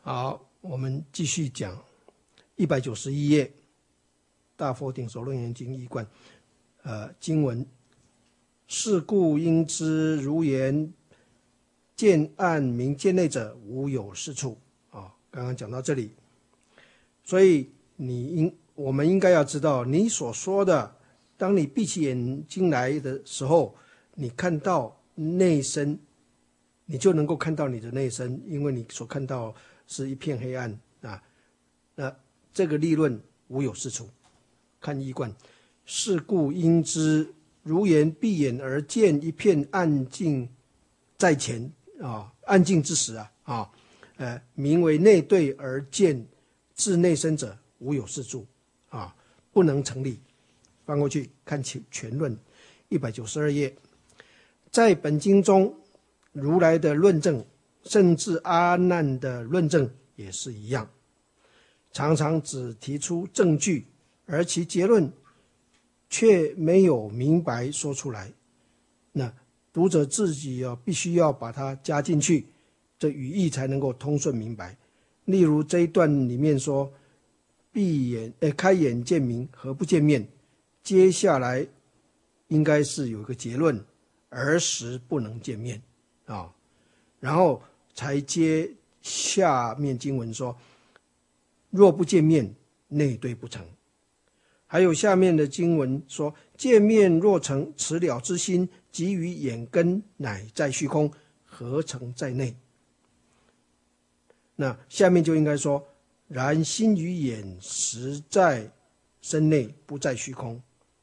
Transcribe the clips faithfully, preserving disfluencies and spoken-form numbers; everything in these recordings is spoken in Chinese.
好，我们继续讲一百九十一页《大佛顶首楞严经》一贯，呃，经文：是故应知，如言见暗明见内者，无有是处。啊、哦，刚刚讲到这里，所以你应我们应该要知道，你所说的，当你闭起眼睛来的时候，你看到内身，你就能够看到你的内身，因为你所看到是一片黑暗啊。那这个立论无有是处，看一贯。是故应知，如言闭眼而见一片暗境在前啊，暗境之时啊啊，呃，名为内对而见自内身者，无有是处啊，不能成立。翻过去看全论一百九十二页，在本经中，如来的论证，甚至阿难的论证也是一样，常常只提出证据，而其结论却没有明白说出来。那读者自己要必须要把它加进去，这语义才能够通顺明白。例如这一段里面说，闭眼呃开眼见明，何不见面？接下来应该是有一个结论，儿时不能见面啊，然后才接下面经文说，若不见面，内对不成。还有下面的经文说，见面若成，此了之心即于眼根，乃在虚空，何成在内？那下面就应该说，然心与眼实在身内，不在虚空，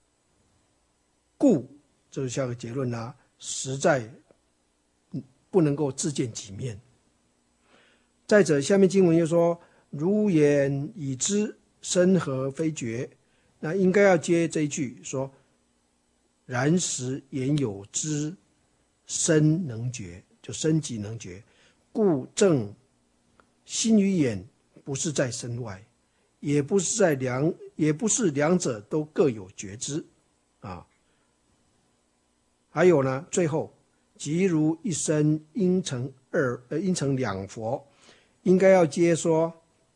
故这是下个结论啦、啊，实在不能够自见己面。再者，下面经文又说，如眼已知，身何非觉？那应该要接这一句说，然时眼有知，身能觉，就身即能觉，故正心与眼不是在身外，也不是在两，也不是两者都各有觉知啊。还有呢，最后即如一身应成二呃应成两佛，应该要接说，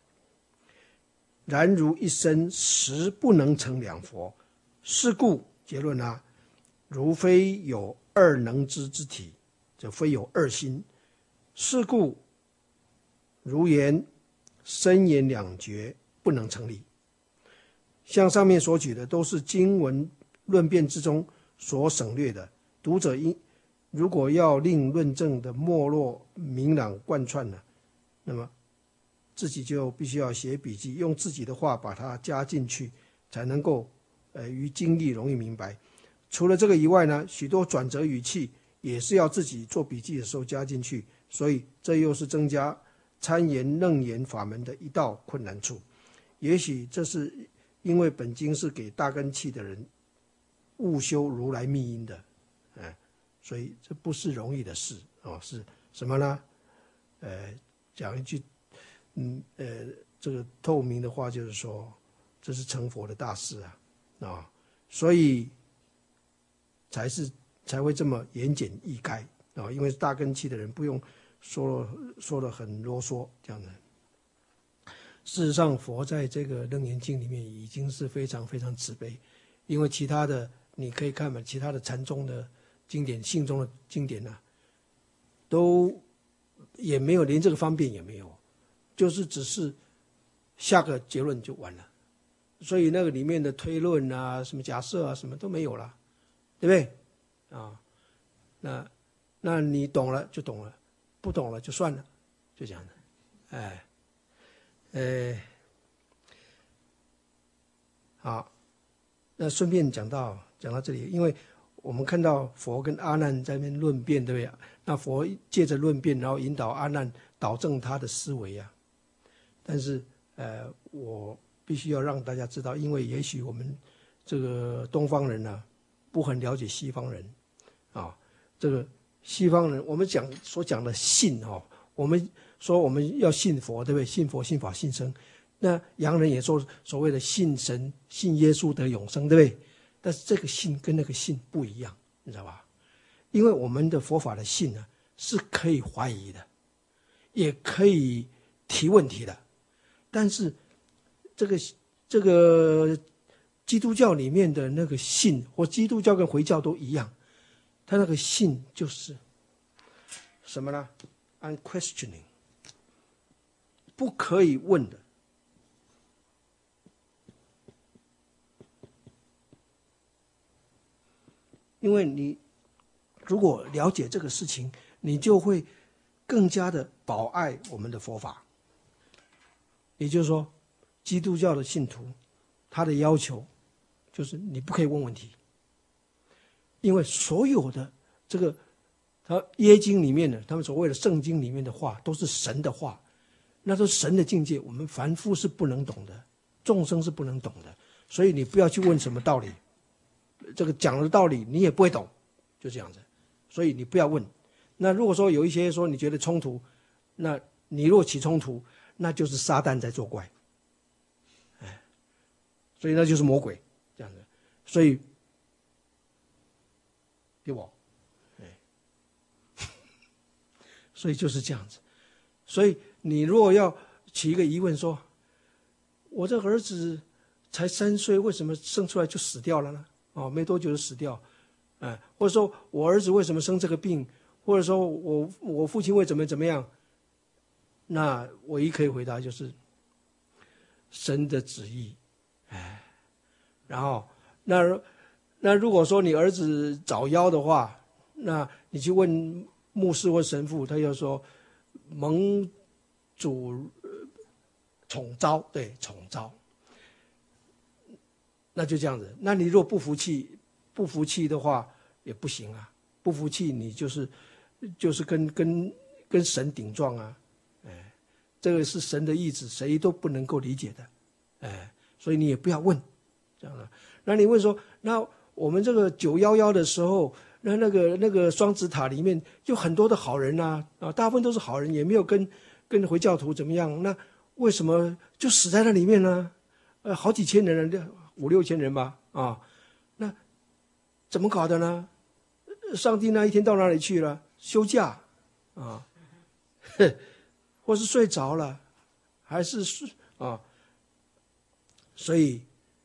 然如一身实不能成两佛，是故结论啊，如非有二能知之体，就非有二心。是故如言身眼两觉不能成立。像上面所举的都是经文论辩之中所省略的，读者应如果要令论证的没落明朗贯穿了，那么自己就必须要写笔记，用自己的话把它加进去，才能够呃于经义容易明白。除了这个以外呢，许多转折语气也是要自己做笔记的时候加进去，所以这又是增加参研楞严法门的一道困难处。也许这是因为本经是给大根器的人悟修如来密因的，呃、所以这不是容易的事哦。是什么呢？呃，讲一句嗯呃这个透明的话，就是说这是成佛的大事啊啊、哦，所以才是才会这么言简意赅啊、哦，因为大根器的人不用说了说得很啰嗦这样的。事实上，佛在这个楞严经里面已经是非常非常慈悲，因为其他的你可以看嘛，其他的禅宗的经典、信宗的经典啊，都也没有，连这个方便也没有，就是只是下个结论就完了，所以那个里面的推论啊、什么假设啊、什么都没有了，对不对？啊，那那你懂了就懂了，不懂了就算了，就这样的，哎。呃，好，那顺便讲到讲到这里，因为我们看到佛跟阿难在那边论辩，对不对？那佛借着论辩，然后引导阿难导正他的思维啊。但是，呃，我必须要让大家知道，因为也许我们这个东方人呢、啊，不很了解西方人啊。这个西方人，我们讲所讲的信哦，我们说我们要信佛，对不对？信佛、信法、信僧。那洋人也说所谓的信神、信耶稣得永生，对不对？但是这个信跟那个信不一样，你知道吧？因为我们的佛法的信呢，是可以怀疑的，也可以提问题的。但是这个这个基督教里面的那个信，或基督教跟回教都一样，他那个信就是什么呢 ？unquestioning， 不可以问的。因为你如果了解这个事情，你就会更加的保爱我们的佛法。也就是说，基督教的信徒他的要求就是你不可以问问题，因为所有的这个他耶经里面的，他们所谓的圣经里面的话都是神的话，那都是神的境界，我们凡夫是不能懂的，众生是不能懂的，所以你不要去问什么道理，这个讲的道理你也不会懂，就这样子，所以你不要问。那如果说有一些说你觉得冲突，那你若起冲突，那就是撒旦在作怪，哎，所以那就是魔鬼这样子，所以对不？哎，所以就是这样子。所以你如果要起一个疑问说，我这个儿子才三岁，为什么生出来就死掉了呢？哦，没多久就死掉，哎，或者说我儿子为什么生这个病，或者说我我父亲为什么怎么样？那唯一可以回答就是神的旨意，哎，然后那那如果说你儿子早夭的话，那你去问牧师或神父，他就说蒙主宠召，对，宠召，那就这样子。那你如果不服气，不服气的话也不行啊，不服气你就是就是跟跟跟神顶撞啊。这个是神的意志，谁都不能够理解的，哎，所以你也不要问，这样的。那你问说，那我们这个九一一的时候，那那个那个双子塔里面就很多的好人啊，啊，大部分都是好人，也没有跟跟回教徒怎么样，那为什么就死在那里面呢？呃，好几千人，五六千人吧，啊，那怎么搞的呢？上帝那一天到哪里去了？休假，啊，哼。或是睡着了，还是睡啊？所以，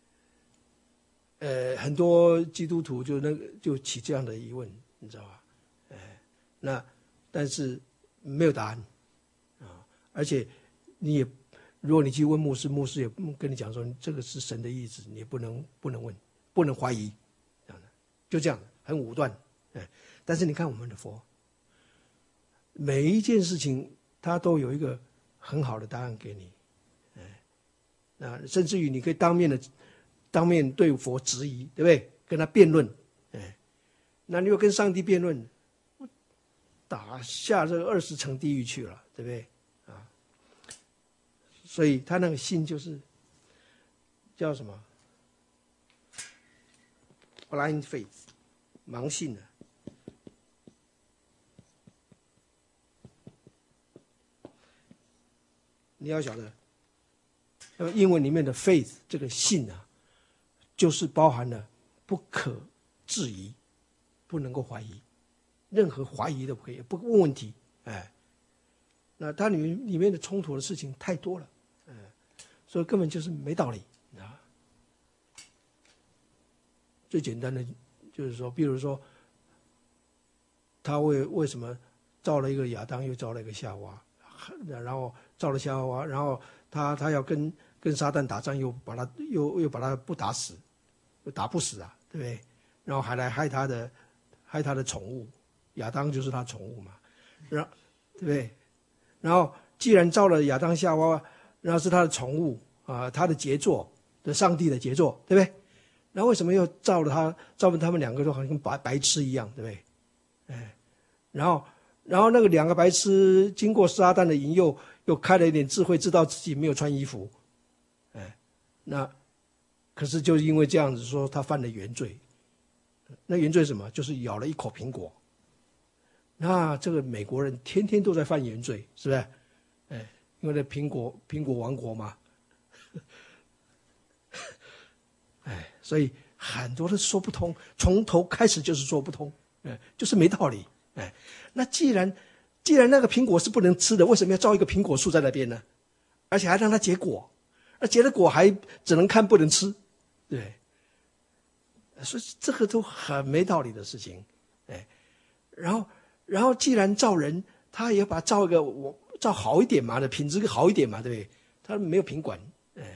呃，很多基督徒就那个就起这样的疑问，你知道吧？哎，那但是没有答案啊！而且你也，如果你去问牧师，牧师也跟你讲说，这个是神的意志，你也不能不能问，不能怀疑，这样的，就这样的，很武断。哎，但是你看我们的佛，每一件事情。他都有一个很好的答案给你，哎，那甚至于你可以当面的当面对佛质疑，对不对？跟他辩论，哎，那你又跟上帝辩论，打下这个二十层地狱去了，对不对？啊，所以他那个信就是叫什么 ？blind faith， 盲信啊。你要晓得，那么英文里面的 faith 这个信啊，就是包含了不可质疑，不能够怀疑，任何怀疑都不可以，不问问题，哎，那它里面里面的冲突的事情太多了，哎，所以根本就是没道理啊。最简单的就是说，比如说，他为为什么造了一个亚当，又造了一个夏娃？然后造了夏娃，然后他他要跟跟撒旦打仗，又把他又又把他不打死，又打不死啊，对不对？然后还来害他的害他的宠物，亚当就是他宠物嘛，然后对不对？然后既然造了亚当夏娃，然后是他的宠物啊，他的杰作的上帝的杰作，对不对？然后为什么又造了他，造了他们两个都好像跟白白痴一样，对不对？哎，然后。然后那个两个白痴经过撒旦的引诱，又开了一点智慧，知道自己没有穿衣服，哎，那可是就因为这样子说，他犯了原罪。那原罪是什么？就是咬了一口苹果。那这个美国人天天都在犯原罪，是不是？哎，因为那苹果苹果王国嘛，哎，所以很多人说不通，从头开始就是说不通，哎，就是没道理。哎，那既然既然那个苹果是不能吃的，为什么要造一个苹果树在那边呢？ 而且还让它结果，而结了果还只能看不能吃，对。所以这个都很没道理的事情，哎，然后然后既然造人，他也要把它造一个我造好一点嘛，的品质好一点嘛，对不对？他没有品管，哎，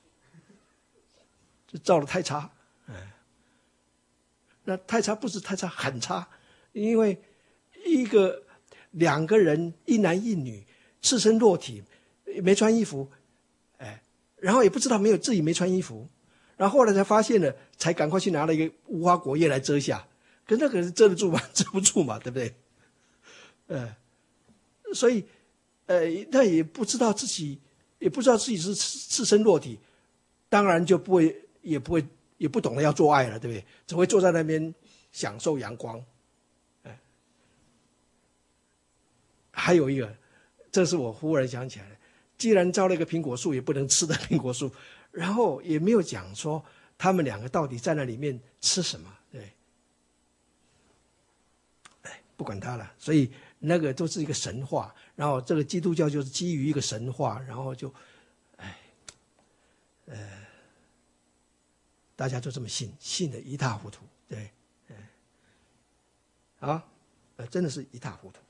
就造的太差，哎，那太差不是太差，很差，因为一个两个人一男一女赤身裸体，没穿衣服，哎，然后也不知道没有自己没穿衣服。然后后来才发现了，才赶快去拿了一个无花果叶来遮下，可是那个遮得住吗？遮不住嘛，对不对？呃，所以，呃，那也不知道自己，也不知道自己是赤身裸体，当然就不会，也不会，也不懂得要做爱了，对不对？只会坐在那边享受阳光。哎，还有一个，这是我忽然想起来的，既然造了一个苹果树，也不能吃的苹果树。然后也没有讲说他们两个到底在那里面吃什么，对，哎，不管他了。所以那个都是一个神话，然后这个基督教就是基于一个神话，然后就，哎，呃，大家就这么信，信得一塌糊涂，对，哎，啊，呃，真的是一塌糊涂。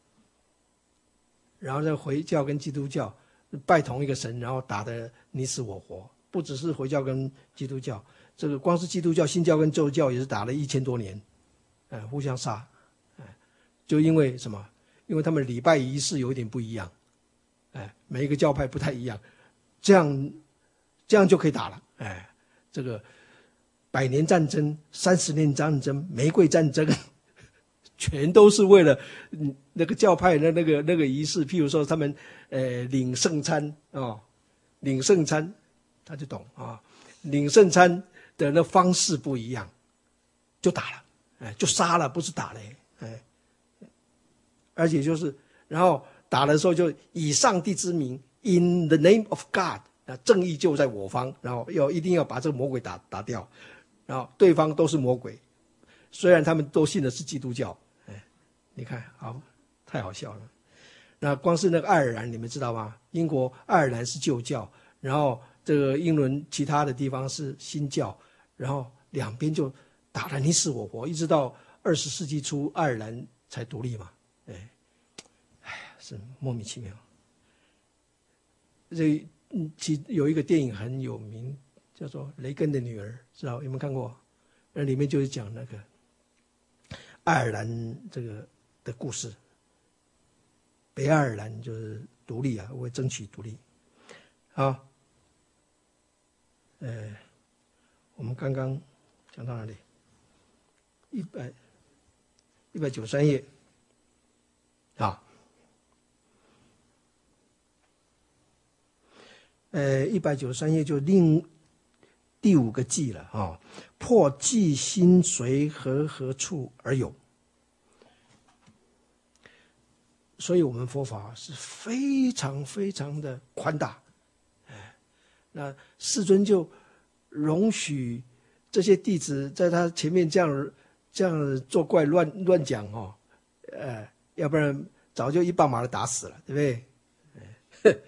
然后这回教跟基督教拜同一个神，然后打得你死我活。不只是回教跟基督教，这个光是基督教、新教跟旧教也是打了一千多年，哎，互相杀，哎，就因为什么？因为他们礼拜仪式有一点不一样，哎，每一个教派不太一样，这样这样就可以打了，哎，这个百年战争、三十年战争、玫瑰战争，全都是为了那个教派的那个那个仪式，譬如说他们呃领圣餐哦，领圣餐。他就懂啊，领圣餐的那方式不一样，就打了，哎，就杀了，不是打嘞，哎，而且就是，然后打的时候就以上帝之名 ，in the name of God， 啊，正义就在我方，然后要一定要把这个魔鬼打打掉，然后对方都是魔鬼，虽然他们都信的是基督教，哎，你看，好，太好笑了。那光是那个爱尔兰，你们知道吗？英国爱尔兰是旧教，然后。这个英伦其他的地方是新教，然后两边就打得你死我活，一直到二十世纪初爱尔兰才独立嘛，哎，哎呀，是莫名其妙。这其有一个电影很有名，叫做《雷根的女儿》，知道有没有看过？那里面就是讲那个爱尔兰这个的故事，北爱尔兰就是独立啊，为争取独立，好。呃，我们刚刚讲到哪里？一百一百九十三页，啊，呃，一百九十三页就另第五个忌了啊，破忌心随何何处而有？所以我们佛法是非常非常的宽大。那世尊就容许这些弟子在他前面这样这样作怪乱乱讲哦，呃，要不然早就一棒把他打死了，对不对？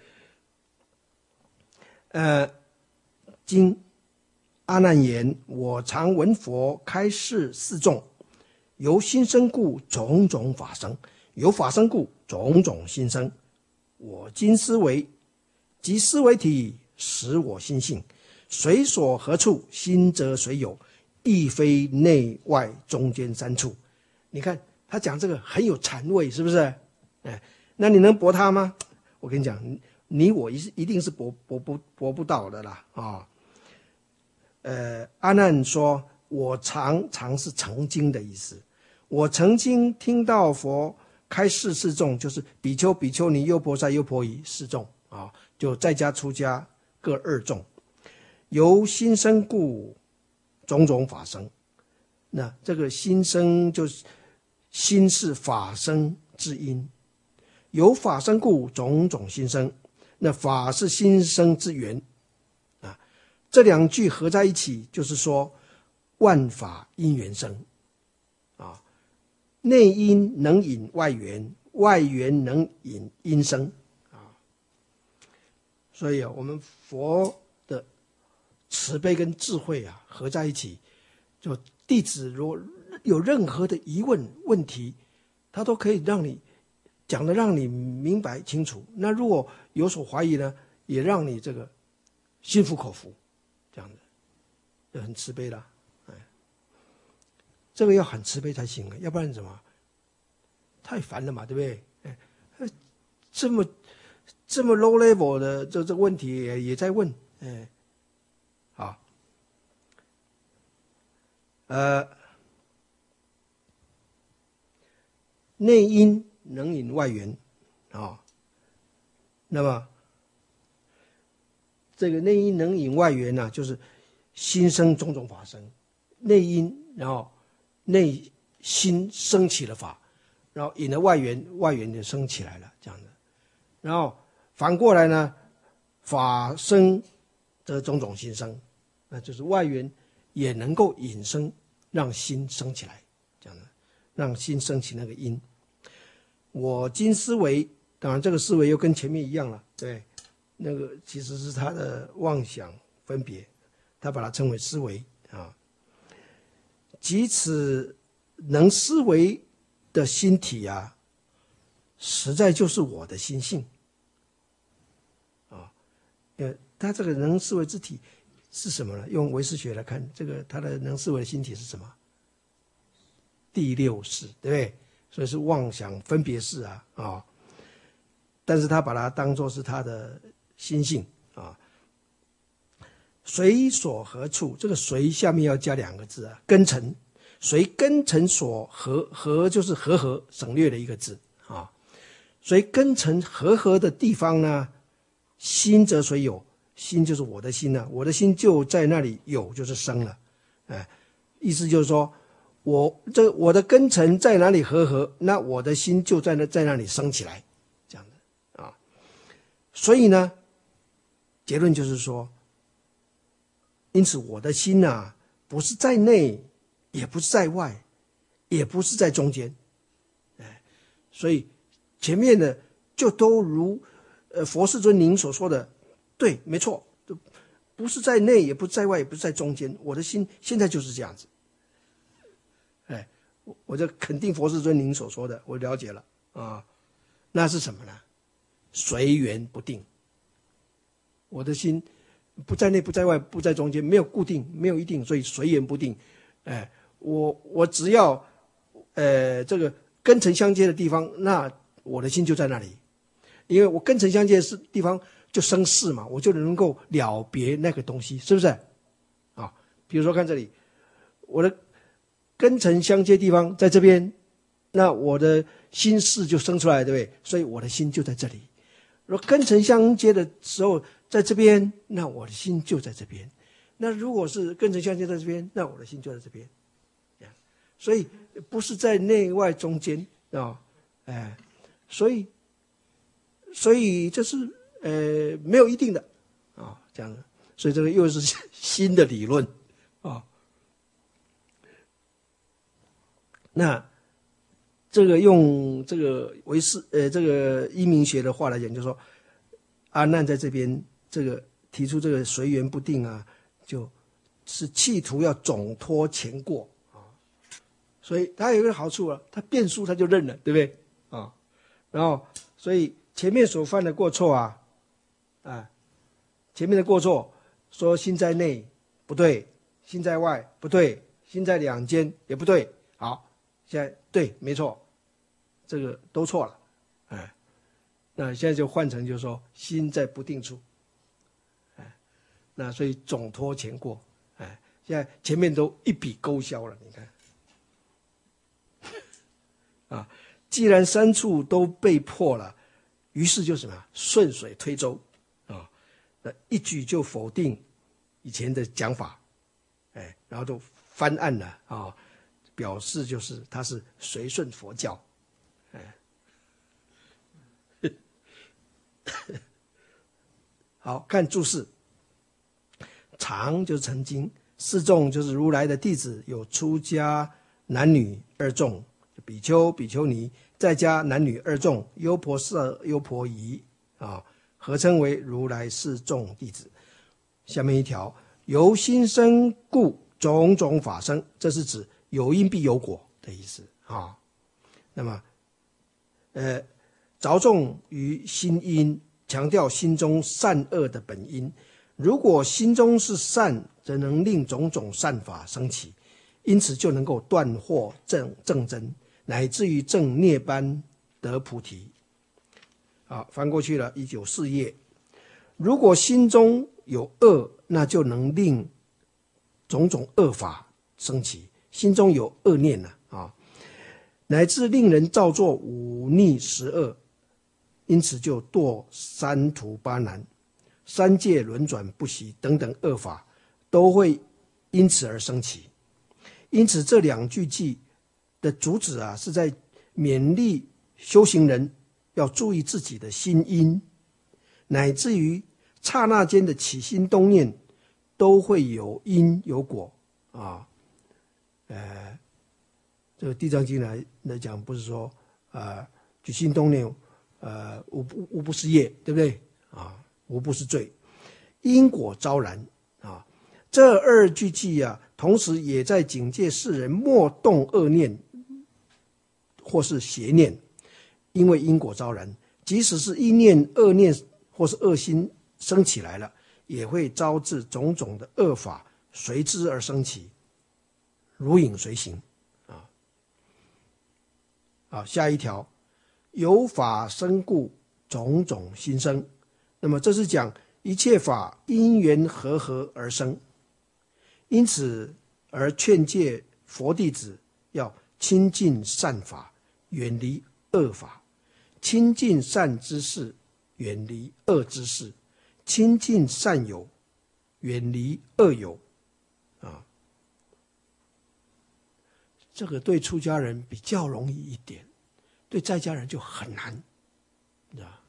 呃，经阿难言：我常闻佛开示四众，由心生故，种种法生；由法生故，种种心生。我今思维，即思维体。使我心性，随所何处，心则随有，亦非内外中间三处。你看他讲这个很有禅味，是不是？哎，那你能驳他吗？我跟你讲，你我一一定是驳驳不驳不到的啦啊、哦！呃，阿难说，我常常是曾经的意思，我曾经听到佛开示四众，就是比丘、比丘尼、优婆塞、优婆夷四众啊、哦，就在家出家。各二众，由心生故，种种法生。那这个心生就是心是法生之因，由法生故，种种心生。那法是心生之源啊。这两句合在一起，就是说万法因缘生啊，内因能引外缘，外缘能引因生。 所以啊，我们佛的慈悲跟智慧啊合在一起，就弟子如果有任何的疑问问题，他都可以让你讲的让你明白清楚。那如果有所怀疑呢，也让你这个心服口服，这样子就很慈悲了。哎，这个要很慈悲才行啊，要不然怎么太烦了嘛，对不对？哎，这么这么 low level 的这这问题也也在问，哎，好，呃，内因能引外缘啊、哦，那么这个内因能引外缘呢、啊，就是心生种种法生，内因，然后内心升起了法，然后引了外缘，外缘就升起来了，这样的。然后反过来呢，法生则种种心生，那就是外缘也能够引生，让心升起来，这样的，让心升起那个因。我今思维，当然这个思维又跟前面一样了，对，那个其实是他的妄想分别，他把它称为思维啊。即此能思维的心体啊，实在就是我的心性啊。呃，他这个能思维之体是什么呢？用唯识学来看，这个他的能思维的心体是什么？第六识，对不对？所以是妄想分别识啊啊、哦。但是他把它当作是他的心性啊。随所合处，这个随下面要加两个字啊，根尘。随根尘所合，合就是合合，省略了一个字啊。随根尘合合的地方呢，心则随有，心就是我的心呢、啊，我的心就在那里有，就是生了，哎，意思就是说，我这我的根尘在哪里合合，那我的心就在那在那里生起来，这样的啊。所以呢，结论就是说，因此我的心啊，不是在内。也不是在外，也不是在中间，哎，所以前面的就都如呃佛世尊您所说的，对，没错，不是在内，也不是在外，也不是在中间。我的心现在就是这样子，哎，我我就肯定佛世尊您所说的，我了解了啊。那是什么呢？随缘不定。我的心不在内，不在外，不在中间，没有固定，没有一定，所以随缘不定，哎。我我只要，呃，这个根尘相接的地方，那我的心就在那里，因为我根尘相接的地方就生事嘛，我就能够了别那个东西，是不是？啊，比如说看这里，我的根尘相接地方在这边，那我的心事就生出来，对不对？所以我的心就在这里。如果根尘相接的时候在这边，那我的心就在这边。那如果是根尘相接在这边，那我的心就在这边。所以不是在内外中间啊、哦，哎，所以所以这是呃没有一定的啊、哦，这样的，所以这个又是新的理论啊、哦。那这个用这个唯识呃这个依明学的话来讲，就是说阿难在这边这个提出这个随缘不定啊，就是企图要总脱前过。所以它有一个好处啊，它变数它就认了，对不对啊？然后，所以前面所犯的过错啊，啊，前面的过错说心在内不对，心在外不对，心在两间也不对。好，现在对，没错，这个都错了，哎，那现在就换成就是说心在不定处，哎，那所以总脱前过，哎，现在前面都一笔勾销了，你看。啊，既然三处都被破了，于是就什么顺水推舟啊，那一举就否定以前的讲法，哎，然后就翻案了啊，表示就是他是随顺佛教，哎，好看注释，常就是曾经，四众就是如来的弟子，有出家男女二众。比丘、比丘尼，再加男女二众，优婆塞、优婆夷啊， 合称为如来四众弟子。下面一条，由心生故种种法生，这是指有因必有果的意思啊。那么，呃，着重于心因，强调心中善恶的本因。如果心中是善，则能令种种善法升起，因此就能够断惑正正真，乃至于正涅槃得菩提。好，翻过去了，一九四页。如果心中有恶，那就能令种种恶法升起，心中有恶念了啊，乃至令人造作五逆十恶，因此就堕三途八难、三界轮转不息等等恶法，都会因此而升起。因此这两句偈的主旨啊，是在勉励修行人要注意自己的心因，乃至于刹那间的起心动念都会有因有果啊。呃，这个《地藏经》来来讲，不是说呃起心动念呃无不无不是业，对不对啊？无不是罪，因果昭然啊。这二句偈啊，同时也在警戒世人莫动恶念或是邪念，因为因果昭然，即使是一念恶念或是恶心升起来了，也会招致种种的恶法随之而升起，如影随形啊。好，下一条，有法生故，种种心生。那么这是讲一切法因缘和合而生，因此而劝诫佛弟子要亲近善法，远离恶法，亲近善知识，远离恶知识，亲近善友，远离恶友啊。这个对出家人比较容易一点，对在家人就很难，啊。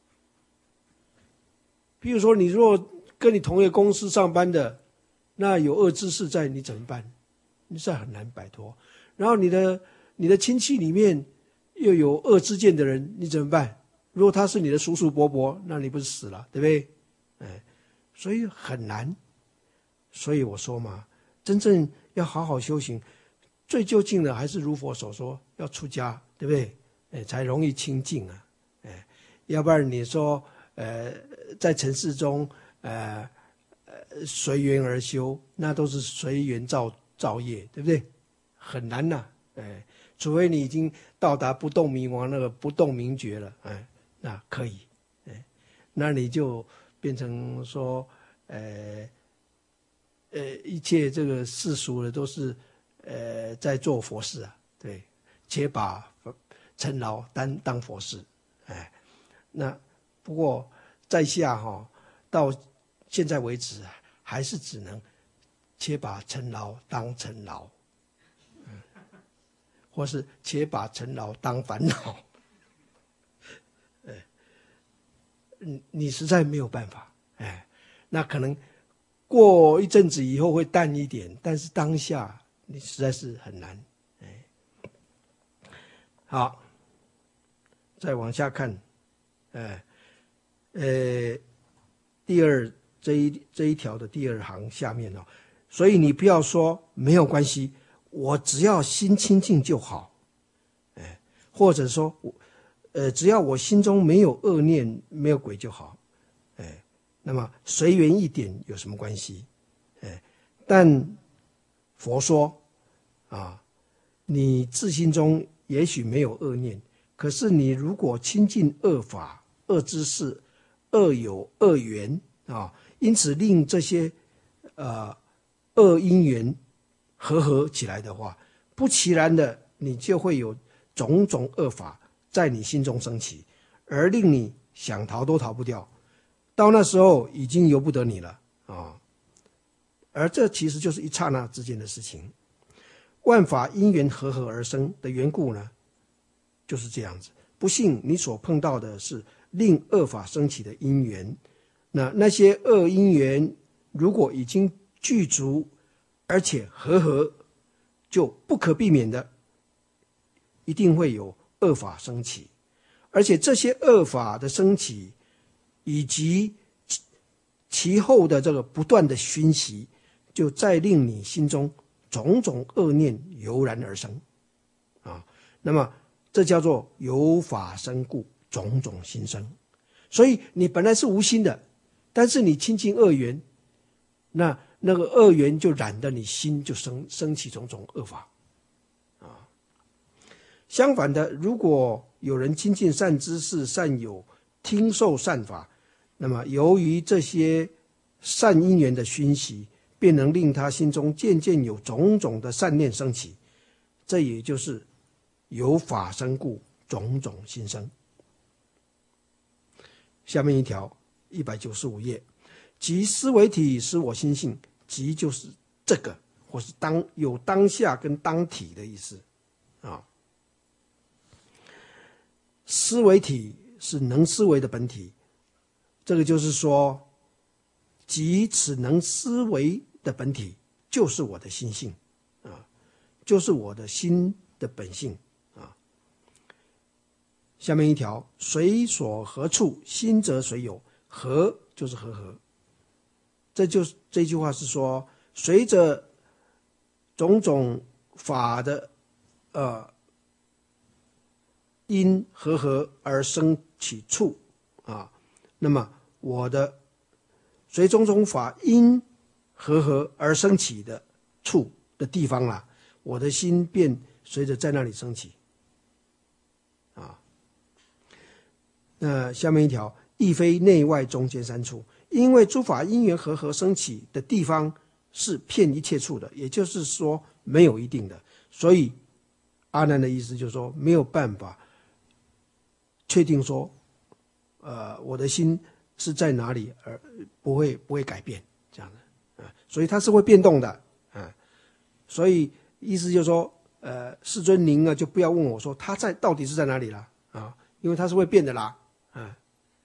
比如说，你若跟你同一个公司上班的，那有恶知识在，你怎么办？你是很难摆脱。然后你的你的亲戚里面又有恶知见的人，你怎么办？如果他是你的叔叔伯伯，那你不是死了，对不对？哎，所以很难。所以我说嘛，真正要好好修行，最究竟的还是如佛所说，要出家，对不对？哎，才容易清净啊。哎，要不然你说，呃，在尘世中，呃，呃，随缘而修，那都是随缘造造业，对不对？很难呐、啊，哎，除非你已经到达不动明王那个不动明觉了，哎，那可以，哎，那你就变成说，呃，呃，一切这个世俗的都是，呃，在做佛事啊，对，且把尘劳当当佛事，哎，那不过在下哈、哦，到现在为止啊，还是只能且把尘劳当尘劳。或是且把尘劳当烦恼，哎，你实在没有办法，哎，那可能过一阵子以后会淡一点，但是当下你实在是很难，哎，好，再往下看，哎，呃，第二这一这一条的第二行下面哦，所以你不要说没有关系。我只要心清净就好，哎，或者说，呃，只要我心中没有恶念、没有鬼就好，哎，那么随缘一点有什么关系？哎，但佛说，啊，你自心中也许没有恶念，可是你如果亲近恶法、恶知识、恶友、恶缘啊，因此令这些呃恶因缘合合起来的话，不其然的，你就会有种种恶法在你心中升起，而令你想逃都逃不掉。到那时候已经由不得你了啊！而这其实就是一刹那之间的事情。万法因缘合合而生的缘故呢，就是这样子。不幸你所碰到的是令恶法升起的因缘，那那些恶因缘如果已经具足，而且和合，就不可避免的一定会有恶法升起，而且这些恶法的升起以及其后的这个不断的熏习，就再令你心中种种恶念油然而生啊。那么这叫做有法生故，种种心生。所以你本来是无心的，但是你亲近恶缘，那那个恶缘就染得你心就生生起种种恶法啊。相反的，如果有人亲近善知识、善友，听受善法，那么由于这些善因缘的熏习，便能令他心中渐渐有种种的善念升起，这也就是有法生故，种种心生。下面一条一百九十五页，即思维体使我心性，即就是这个，或是当有当下跟当体的意思啊。思维体是能思维的本体，这个就是说，即此能思维的本体就是我的心性啊，就是我的心的本性啊。下面一条，随所何处，心则随有，和就是和合。这就是这句话是说，随着种种法的呃因和合而生起处啊，那么我的随种种法因和合而生起的处的地方啦、啊，我的心便随着在那里升起啊。那下面一条，亦非内外中间三处，因为诸法因缘和合生起的地方是遍一切处的，也就是说没有一定的，所以阿难的意思就是说没有办法确定说，呃，我的心是在哪里，而不会不会改变这样的啊，所以它是会变动的啊，所以意思就是说，呃，世尊您啊就不要问我说它在到底是在哪里了啊，因为它是会变的啦啊。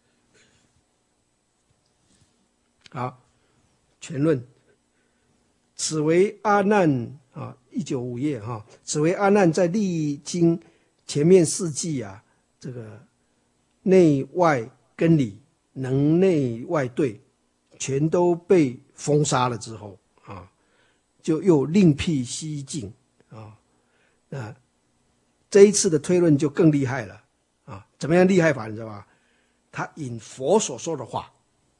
好，全论，此为阿难啊，一九五页哈，此为阿难在历经前面四季啊，这个内外根理能内外对全都被封杀了之后啊，就又另辟蹊径啊。那这一次的推论就更厉害了啊！怎么样厉害法？你知道吧？他引佛所说的话。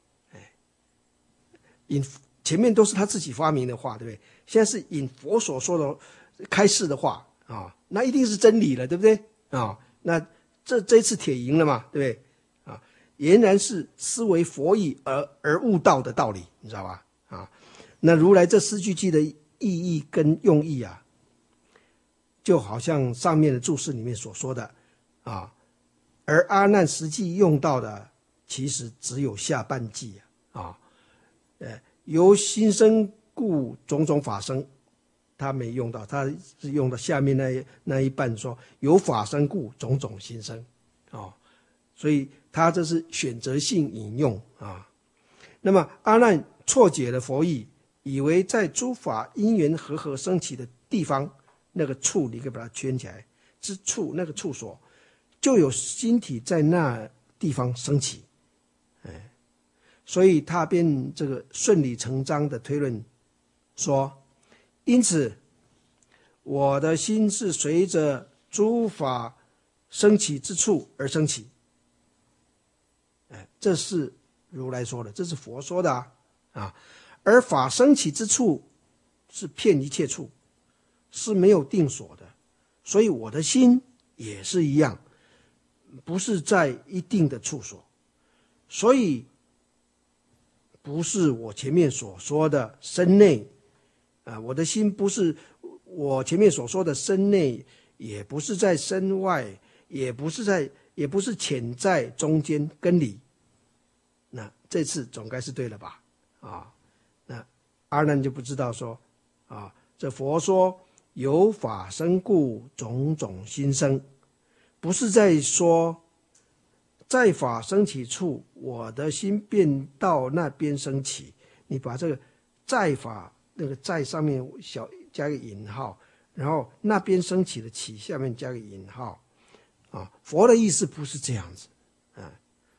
引前面都是他自己发明的话，对不对？现在是引佛所说的开示的话啊，那一定是真理了，对不对啊？那这这一次铁赢了嘛，对不对啊？俨然是思维佛意而而悟道的道理，你知道吧？啊，那如来这四句偈的意义跟用意啊，就好像上面的注释里面所说的啊，而阿难实际用到的其实只有下半句啊。呃，由心生故种种法生，他没用到，他是用到下面那一那一半说由法生故种种心生，哦，所以他这是选择性引用啊。那么阿难错解了佛意，以为在诸法因缘和合升起的地方，那个处你可以把它圈起来，之处那个处所，就有心体在那地方升起。所以他便这个顺理成章的推论说，因此我的心是随着诸法升起之处而升起。哎，这是如来说的，这是佛说的啊，啊，而法升起之处是遍一切处，是没有定所的，所以我的心也是一样，不是在一定的处所，所以不是我前面所说的身内啊，我的心不是我前面所说的身内，也不是在身外，也不是在，也不是潜在中间根里。那这次总该是对了吧？啊，那阿难就不知道说啊，这佛说有法生故，种种心生，不是在说在法升起处，我的心便到那边升起。你把这个在法那个在上面小加个引号，然后那边升起的起下面加个引号，啊，佛的意思不是这样子啊，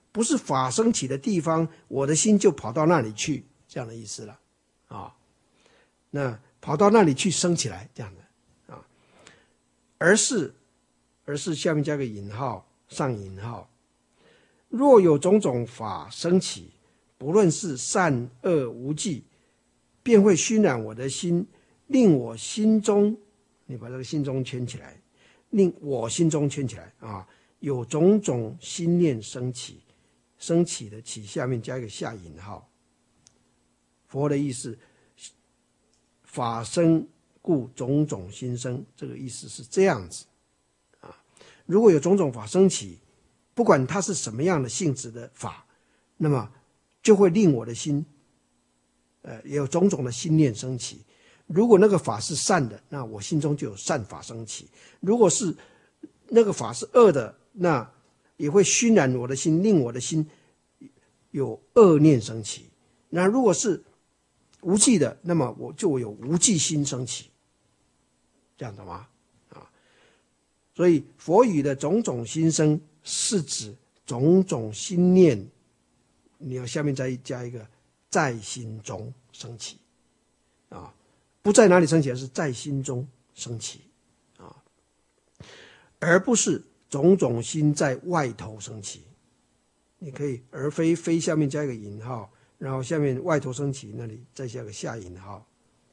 不是法升起的地方，我的心就跑到那里去，这样的意思了啊。那跑到那里去升起来，这样的啊。而是，而是下面加个引号，上引号。若有种种法升起，不论是善恶无记，便会熏染我的心，令我心中，你把这个心中圈起来，令我心中圈起来啊，有种种心念升起，升起的起下面加一个下引号。佛的意思，法生故种种心生，这个意思是这样子啊。如果有种种法升起，不管它是什么样的性质的法，那么就会令我的心，呃，也有种种的心念升起。如果那个法是善的，那我心中就有善法升起；如果是那个法是恶的，那也会熏染我的心，令我的心有恶念升起。那如果是无记的，那么我就有无记心升起，这样懂吗？啊，所以佛语的种种心生是指种种心念，你要下面再加一个在心中升起，啊，不在哪里升起，而是在心中升起，啊，而不是种种心在外头升起。你可以而非非下面加一个引号，然后下面外头升起那里再加个下引号，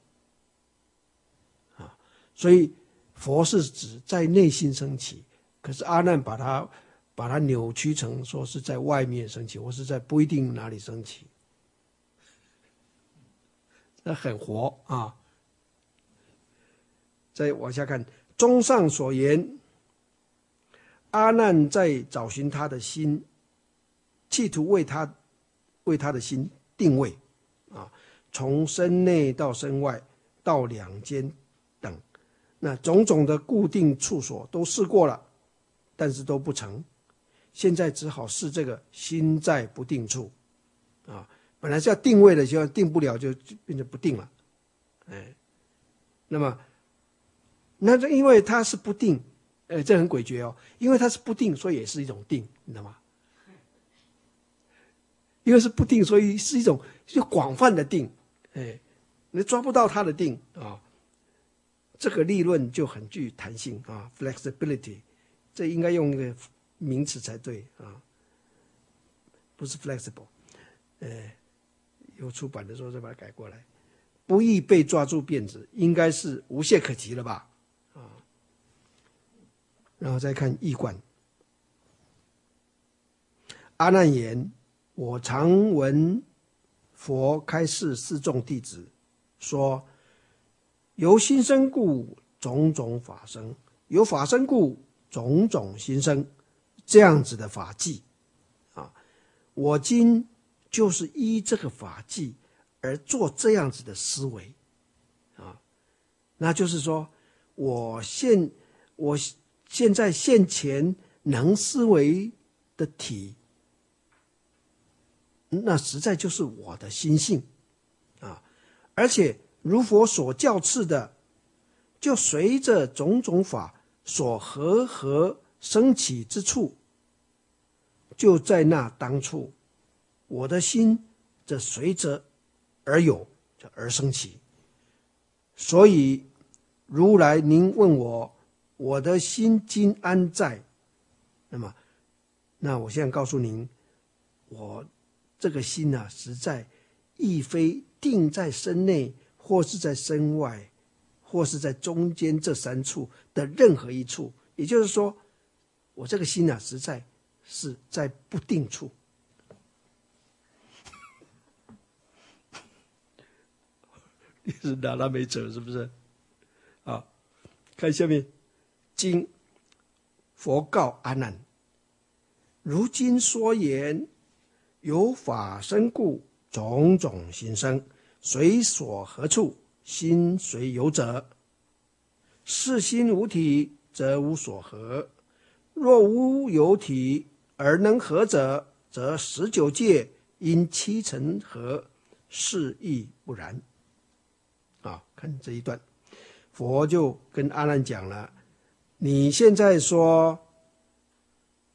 啊，所以佛是指在内心升起，可是阿难把它把它扭曲成说是在外面升起，或是在不一定哪里升起，那很活啊。再往下看，综上所言，阿难在找寻他的心，企图为他为他的心定位啊，从身内到身外，到两间等，那种种的固定处所都试过了，但是都不成。现在只好试这个心在不定处啊，本来是要定位的，就定不了，就变成不定了，哎，那么那就因为它是不定，呃，这很诡谲哦，因为它是不定，所以也是一种定，你知道吗？因为是不定，所以是一种就广泛的定，哎，你抓不到它的定啊。这个理论就很具弹性啊 ，flexibility， 这应该用一个名词才对啊，不是 flexible， 呃，有出版的时候再把它改过来，不易被抓住辫子，应该是无懈可击了吧？啊，然后再看义观，阿难言。我常闻佛开示四众弟子说，由心生故种种法生，由法生故种种心生，这样子的法纪啊，我今就是依这个法纪而做这样子的思维啊，那就是说我现我现在现前能思维的体，那实在就是我的心性啊，而且如佛所教敕的，就随着种种法所和合升起之处，就在那当处，我的心则随着而有而升起。所以如来您问我，我的心今安在？那么，那我现在告诉您，我这个心啊，实在亦非定在身内，或是在身外，或是在中间这三处的任何一处。也就是说，我这个心啊，实在是在不定处。你是拿他没辙，是不是？啊，看下面，经佛告阿难：如今说言。有法生故，种种心生，随所何处，心随有者。是心无体，则无所合；若无有体而能合者，则十九界因七尘合，是亦不然。啊，看这一段，佛就跟阿难讲了：你现在说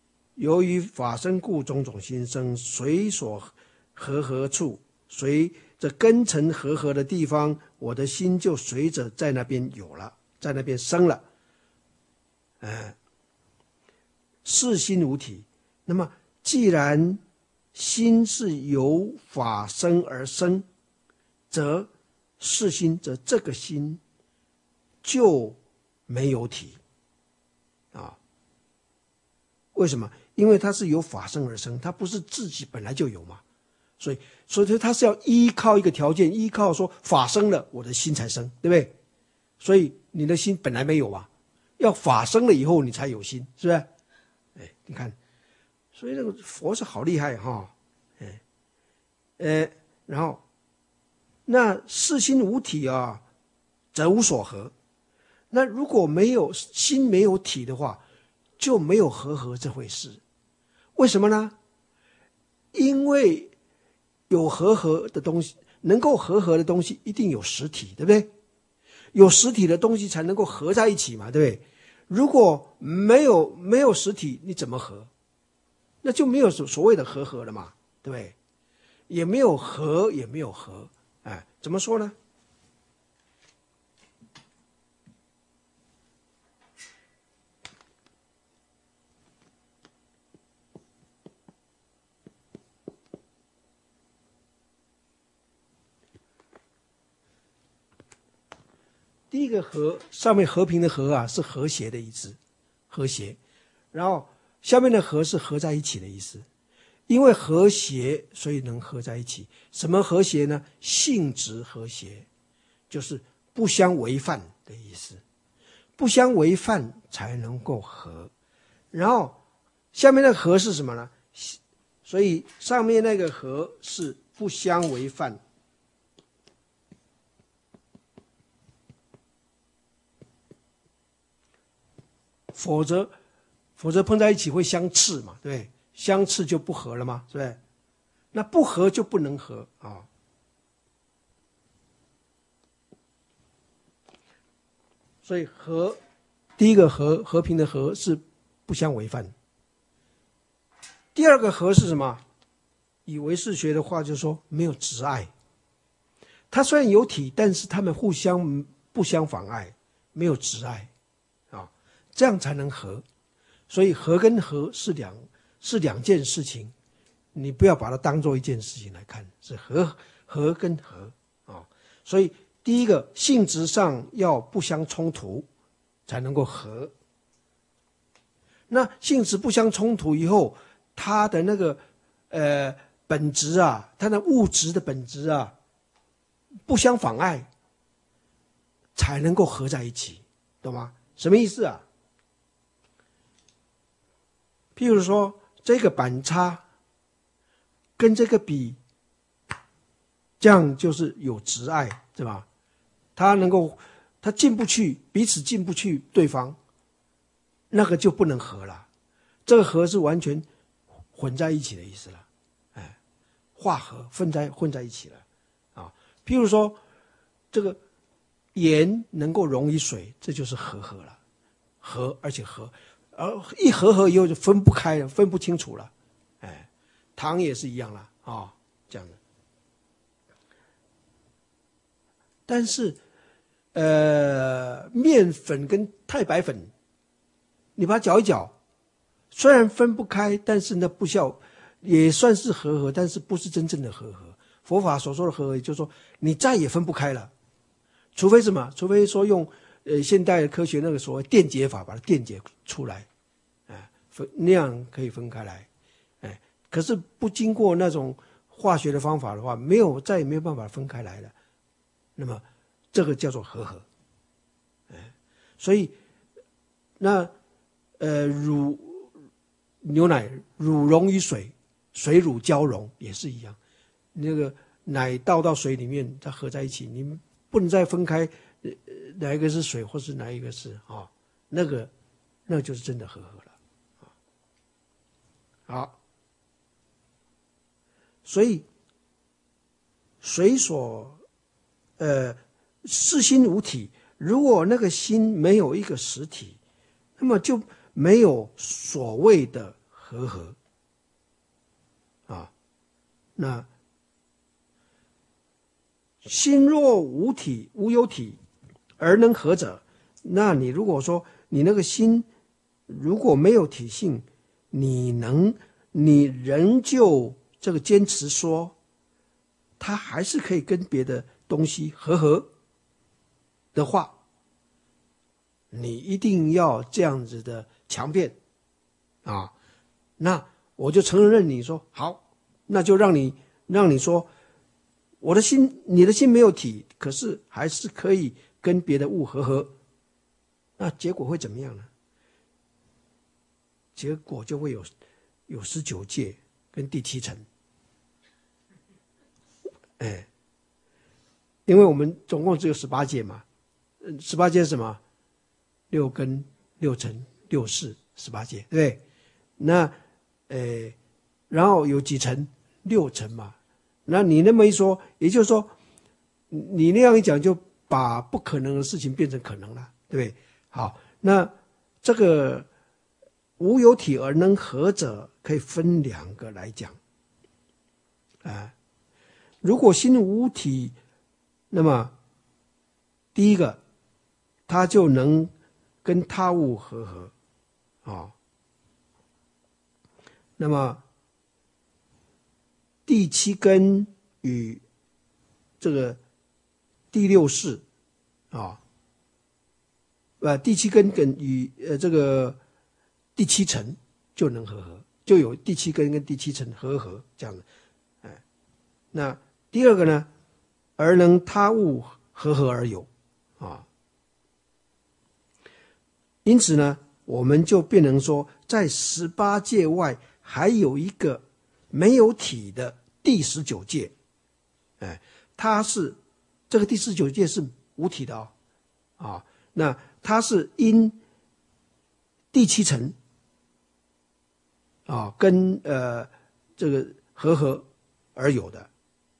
由于法生故，种种心生，随所和合处，随着根尘和合的地方，我的心就随着在那边有了，在那边生了。呃，是心无体。那么既然心是由法生而生，则是心，则这个心就没有体啊。为什么？因为它是由法生而生，它不是自己本来就有嘛。所以，所以它是要依靠一个条件，依靠说法生了，我的心才生，对不对？所以你的心本来没有嘛，要法生了以后你才有心，是不是？哎，你看，所以这个佛是好厉害哈，哎，呃，然后那是心无体啊，则无所合。那如果没有心没有体的话，就没有和合这回事。为什么呢？因为有和合的东西，能够和合的东西一定有实体，对不对？有实体的东西才能够合在一起嘛，对不对？如果没有没有实体，你怎么合？那就没有所谓的和合了嘛，对不对？也没有合，也没有合，哎，怎么说呢？第一个和，上面和平的和啊，是和谐的意思，和谐。然后下面的和是合在一起的意思，因为和谐，所以能合在一起。什么和谐呢？性质和谐，就是不相违犯的意思，不相违犯才能够和。然后下面的和是什么呢？所以上面那个和是不相违犯，否则否则碰在一起会相斥嘛，对不对？相斥就不合了嘛，是不是？那不合就不能合啊。所以和，第一个和，和平的和是不相违犯。第二个和是什么？以唯识学的话就是说没有执碍。它虽然有体，但是它们互相不相妨碍，没有执碍啊，这样才能和。所以和跟和是两是两件事情，你不要把它当做一件事情来看，是和和跟和啊。所以第一个性质上要不相冲突，才能够和。那性质不相冲突以后，它的那个呃本质啊，它的物质的本质啊，不相妨碍，才能够合在一起，懂吗？什么意思啊？譬如说，这个板擦跟这个笔，这样就是有执碍，对吧？它能够，它进不去，彼此进不去对方，那个就不能合了。这个合是完全混在一起的意思了，哎，化合混在混在一起了啊。譬如说，这个盐能够溶于水，这就是和合了，和而且和。而一合合以后就分不开了，分不清楚了，哎，糖也是一样了啊、哦，这样的。但是，呃，面粉跟太白粉，你把它搅一搅，虽然分不开，但是呢不效，也算是和合，但是不是真正的和合。佛法所说的和合，也就是说你再也分不开了，除非什么？除非说用。呃，现代科学那个所谓电解法把它电解出来，哎，分那样可以分开来，哎，可是不经过那种化学的方法的话，没有再也没有办法分开来了。那么这个叫做和合，哎，所以那呃乳牛奶乳溶于水，水乳交融也是一样，那个奶倒到水里面，它合在一起，你不能再分开。哪一个是水，或是哪一个是啊、哦？那个，那个就是真的和合了啊。好，所以水所呃是心无体，如果那个心没有一个实体，那么就没有所谓的和合啊。那心若无体无有体而能合者，那你如果说你那个心如果没有体性，你能你仍旧这个坚持说它还是可以跟别的东西合合的话，你一定要这样子的强辩啊。那我就承认你说好，那就让你让你说我的心，你的心没有体，可是还是可以跟别的物合合，那结果会怎么样呢？结果就会有有十九界跟第七层，哎，因为我们总共只有十八界嘛，十八界是什么？六根、六尘、六识，十八界，对不对？那呃，然后有几层？六层嘛。那你那么一说，也就是说，你那样一讲，就把不可能的事情变成可能了，对不对？好，那这个无有体而能合者，可以分两个来讲啊。如果心无体，那么第一个，它就能跟他物合合啊。那么第七根与这个第六识啊，呃，第七根跟与呃这个第七层就能合合，就有第七根跟第七层合合这样的，哎，那第二个呢，而能他物合合而有啊，因此呢，我们就变成说，在十八界外还有一个没有体的第十九界，哎，它是这个第十九界是无体的哦，啊，那它是因第七层啊跟呃这个合合而有的，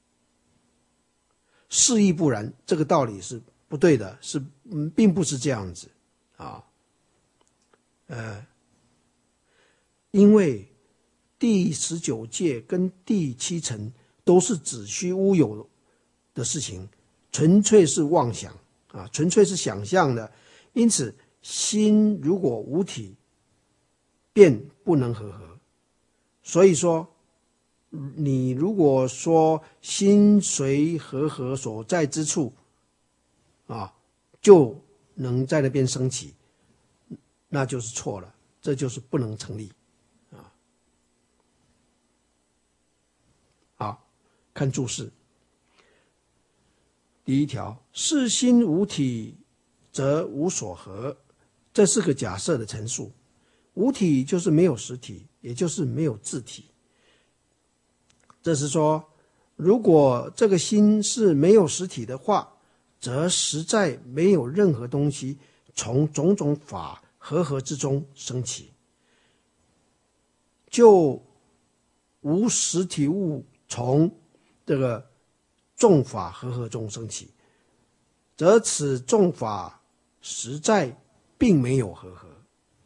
示意不然，这个道理是不对的，是嗯，并不是这样子啊，呃，因为第十九界跟第七层都是子虚乌有的事情，纯粹是妄想啊，纯粹是想象的。因此，心如果无体，便不能合合。所以说，你如果说心随合合所在之处，啊，就能在那边升起，那就是错了，这就是不能成立。看注释，第一条，是心无体则无所合，这是个假设的陈述。无体就是没有实体，也就是没有自体。这是说，如果这个心是没有实体的话，则实在没有任何东西从种种法合合之中升起，就无实体物从这个众法合合中升起，则此众法实在并没有合合。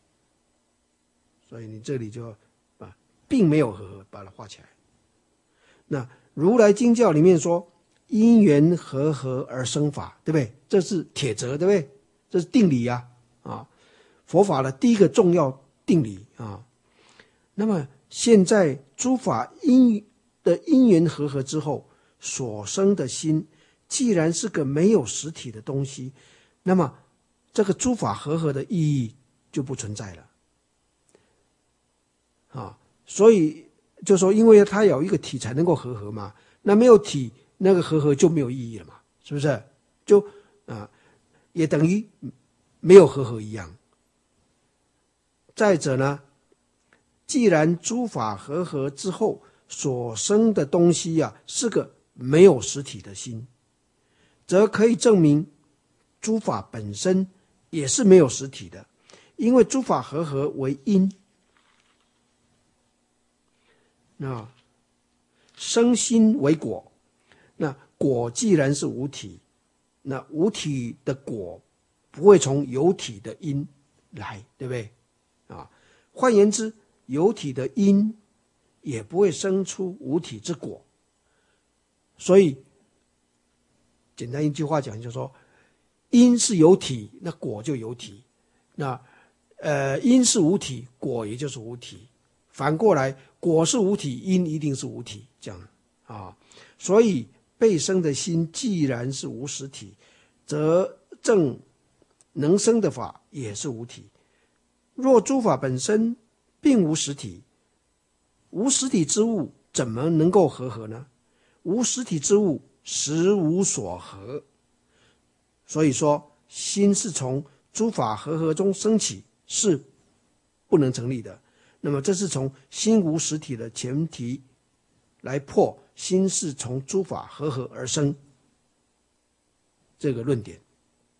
所以你这里就把并没有合合把它画起来。那如来经教里面说，因缘合合而生法，对不对？这是铁则，对不对？这是定理啊，啊，佛法的第一个重要定理啊。那么现在诸法因的因缘合合之后所生的心，既然是个没有实体的东西，那么这个诸法合合的意义就不存在了啊。所以就说，因为它有一个体才能够合合嘛，那没有体，那个合合就没有意义了嘛，是不是？就啊，也等于没有合合一样。再者呢，既然诸法合合之后所生的东西啊，是个没有实体的心，则可以证明诸法本身也是没有实体的，因为诸法合合为因，那生心为果，那果既然是无体，那无体的果不会从有体的因来，对不对啊？换言之， 有体的因也不会生出无体之果。所以简单一句话讲，就是说因是有体，那果就有体，那呃因是无体，果也就是无体，反过来果是无体，因一定是无体，这样啊。所以被生的心既然是无实体，则正能生的法也是无体。若诸法本身并无实体，无实体之物怎么能够和合呢？无实体之物实无所合。所以说心是从诸法和合中升起，是不能成立的。那么这是从心无实体的前提来破心是从诸法和合而生这个论点。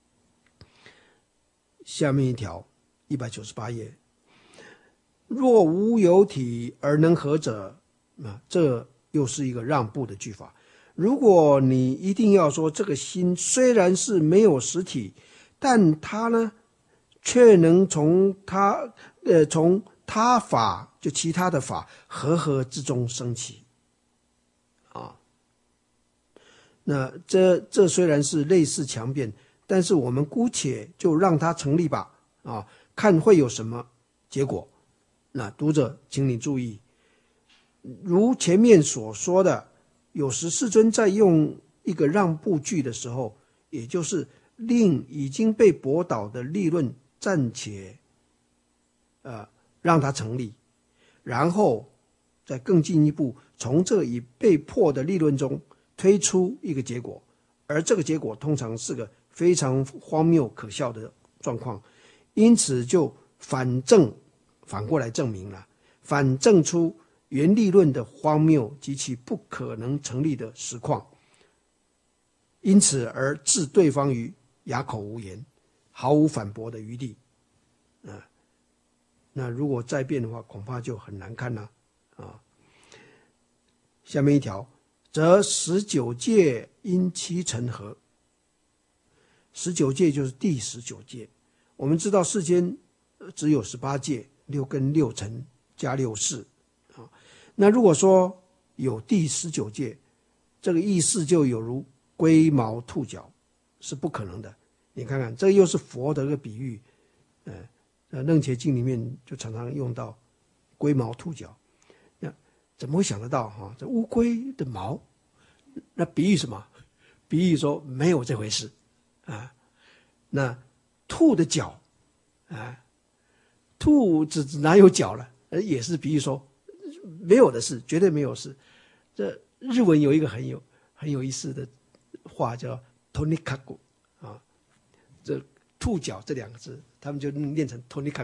下面一条一百九十八页，若无有体而能合者，啊，这又是一个让步的句法。如果你一定要说这个心虽然是没有实体，但它呢却能从它呃从他法就其他的法和合之中升起啊。那这这虽然是类似强辩，但是我们姑且就让它成立吧啊，看会有什么结果。那读者请你注意，如前面所说的，有时世尊在用一个让步句的时候，也就是令已经被驳倒的立论暂且呃让它成立，然后再更进一步从这已被破的立论中推出一个结果，而这个结果通常是个非常荒谬可笑的状况，因此就反证反过来证明了，反证出原立论的荒谬及其不可能成立的实况，因此而置对方于哑口无言，毫无反驳的余地。啊，那如果再变的话，恐怕就很难看了啊。下面一条，则十九界因七尘合。十九界就是第十九界。我们知道世间只有十八界，六根六尘加六识啊。那如果说有第十九界，这个意思就有如龟毛兔角，是不可能的。你看看，这又是佛的一个比喻，呃，呃，楞伽经里面就常常用到龟毛兔角。那怎么会想得到哈、啊？这乌龟的毛，那比喻什么？比喻说没有这回事啊。那兔的脚啊，兔子哪有脚了？也是比喻说没有的事，绝对没有事。这日文有一个很有很有意思的话叫 tonikaku 啊，这兔脚这两个字，他们就念成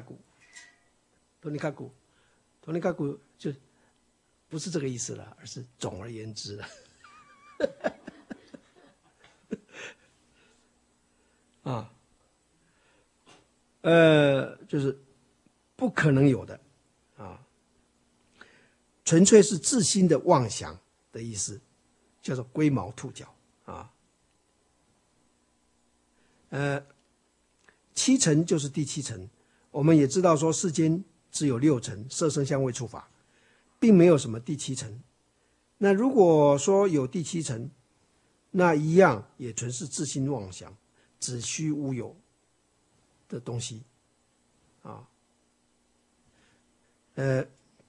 tonikaku。tonikaku tonikaku 就不是这个意思了，而是总而言之了。啊，呃，就是不可能有的啊，纯粹是自心的妄想的意思，叫做龟毛兔角啊。呃，七尘就是第七尘，我们也知道说世间只有六尘，色声香味触法，并没有什么第七尘。那如果说有第七尘，那一样也纯是自心妄想，子虚乌有的东西啊。呃，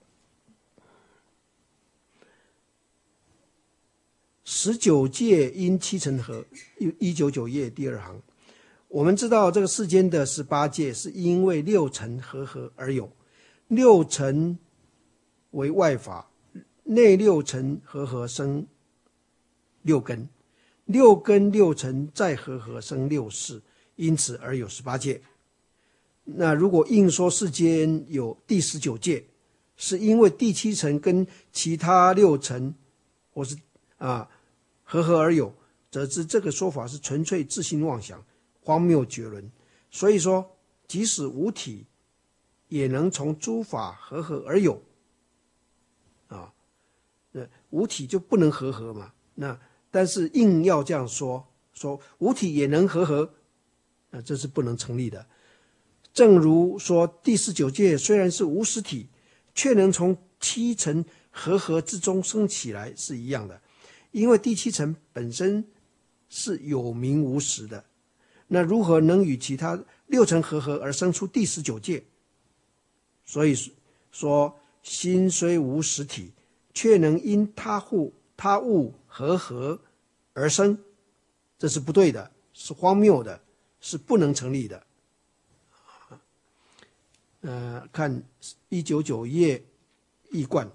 十九界因七尘合，一九九页第二行。我们知道这个世间的十八界是因为六尘合合而有，六尘为外法，内六尘合合生六根，六根六尘再合合生六识，因此而有十八界。那如果硬说世间有第十九界，是因为第七尘跟其他六尘或是啊合合而有，则知这个说法是纯粹自心妄想，荒谬绝伦。所以说即使无体也能从诸法合合而有啊，无体就不能合合嘛。那但是硬要这样说，说无体也能合合，那这是不能成立的。正如说第十九界虽然是无实体， 却能从七层和合之中升起来是一样的，因为第七层本身是有名无实的，那如何能与其他六层和合而生出第十九界？所以说心虽无实体，却能因他物他物和合而生，这是不对的，是荒谬的，是不能成立的。呃，看一九九页易观，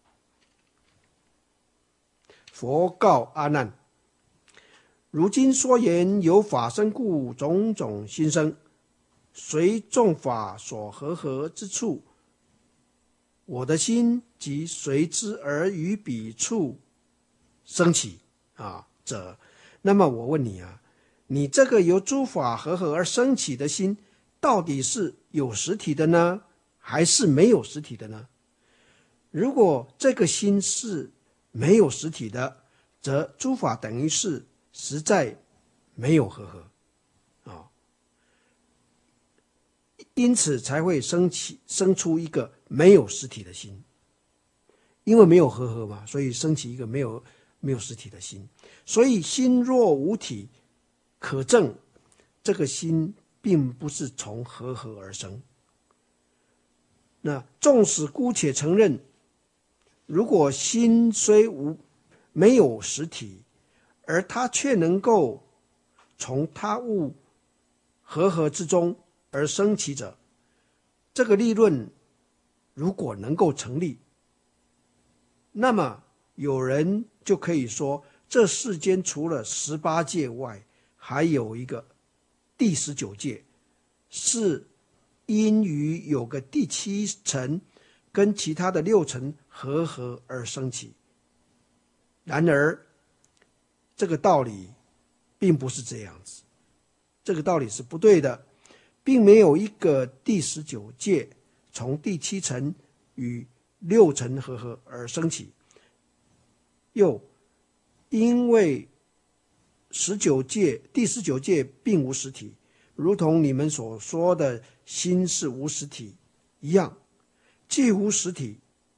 佛告阿难：如今说言有法生故，种种心生，随众法所和合之处，我的心即随之而于彼处升起啊者。那么我问你啊，你这个由诸法和合而升起的心，到底是有实体的呢，还是没有实体的呢？如果这个心是没有实体的，则诸法等于是实在没有和合啊，因此才会生起生出一个没有实体的心，因为没有和合嘛，所以生起一个没有没有实体的心。所以心若无体，可证这个心并不是从和合而生。那纵使姑且承认，如果心虽无没有实体，而它却能够从他物和合之中而生起者，这个立论如果能够成立，那么有人就可以说，这世间除了十八界外，还有一个第十九界，是因于有个第七层跟其他的六层和合而生起。然而这个道理并不是这样子，这个道理是不对的，并没有一个第十九界从第七层与六层和合而生起。又因为十九界第十九界并无实体，如同你们所说的心是无实体一样，既无实体，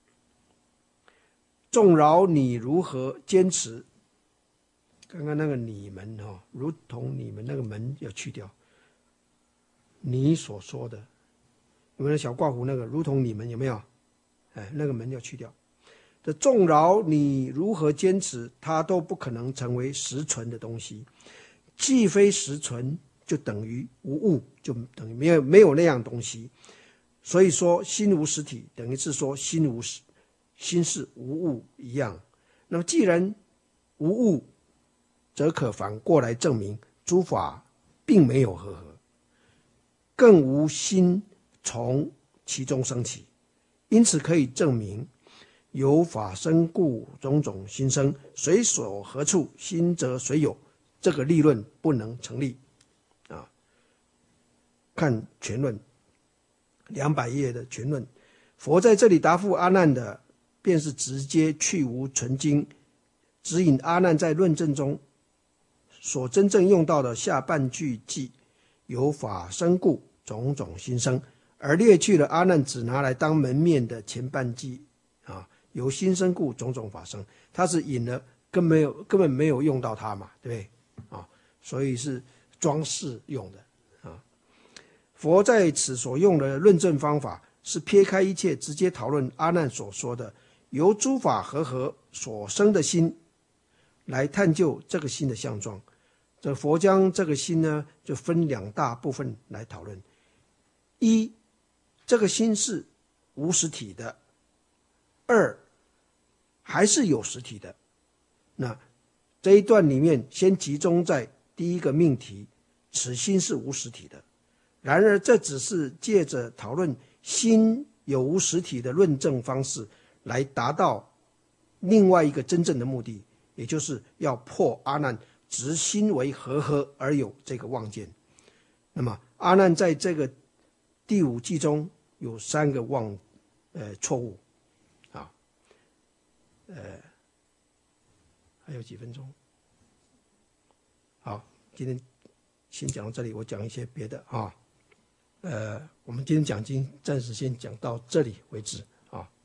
纵饶你如何坚持，刚刚那个你们哦，如同你们那个门要去掉，你所说的，有没有小挂弧那个如同你们有没有？哎，那个门要去掉。这纵饶你如何坚持，它都不可能成为实存的东西。既非实存，就等于无物，就等于没有没有那样东西。所以说心无实体，等于是说心无实心是无物一样。那么既然无物，则可反过来证明诸法并没有和合，更无心从其中生起，因此可以证明有法生故，种种心生，随所何处，心则随有。这个立论不能成立啊！看全论两百页的全论，佛在这里答复阿难的，便是直接去无存经，指引阿难在论证中所真正用到的下半句记有法生故，种种心生，而略去了阿难只拿来当门面的前半句啊，有心生故，种种法生，他是引了，根本没有根本没有用到它嘛，对不对啊？所以是装饰用的啊。佛在此所用的论证方法，是撇开一切，直接讨论阿难所说的由诸法和合所生的心，来探究这个心的相状。这佛将这个心呢，就分两大部分来讨论。一，这个心是无实体的；二，还是有实体的。那这一段里面先集中在第一个命题，此心是无实体的。然而这只是借着讨论心有无实体的论证方式，来达到另外一个真正的目的，也就是要破阿难执心为和合而有这个妄见。那么阿难在这个第五记中有三个妄呃错误啊，呃，还有几分钟？好，今天先讲到这里，我讲一些别的啊。呃，我们今天讲经暂时先讲到这里为止啊。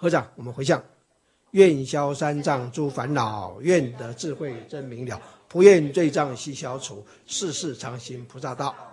合掌，我们回向：愿消三障诸烦恼，愿得智慧真明了，不愿罪障悉消除，世世常行菩萨道。